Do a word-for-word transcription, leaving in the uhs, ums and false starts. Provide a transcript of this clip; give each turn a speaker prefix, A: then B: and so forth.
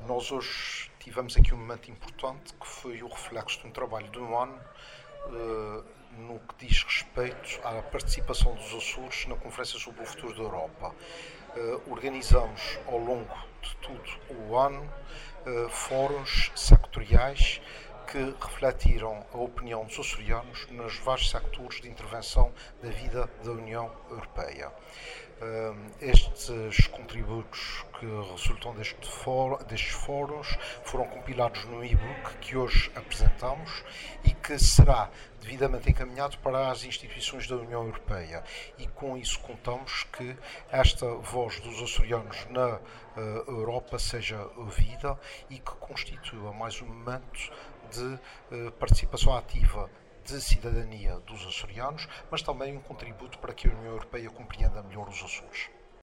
A: Nós hoje tivemos aqui um momento importante que foi o reflexo de um trabalho de um ano eh, no que diz respeito à participação dos Açores na Conferência sobre o Futuro da Europa. Eh, organizamos ao longo de todo o ano eh, fóruns sectoriais que refletiram a opinião dos açorianos nos vários sectores de intervenção da vida da União Europeia. Estes contributos que resultam deste fórum, destes fóruns foram compilados no e-book que hoje apresentamos e que será devidamente encaminhado para as instituições da União Europeia. E com isso contamos que esta voz dos açorianos na uh, Europa seja ouvida e que constitua mais um momento de uh, participação ativa de cidadania dos açorianos, mas também um contributo para que a União Europeia compreenda melhor os Açores.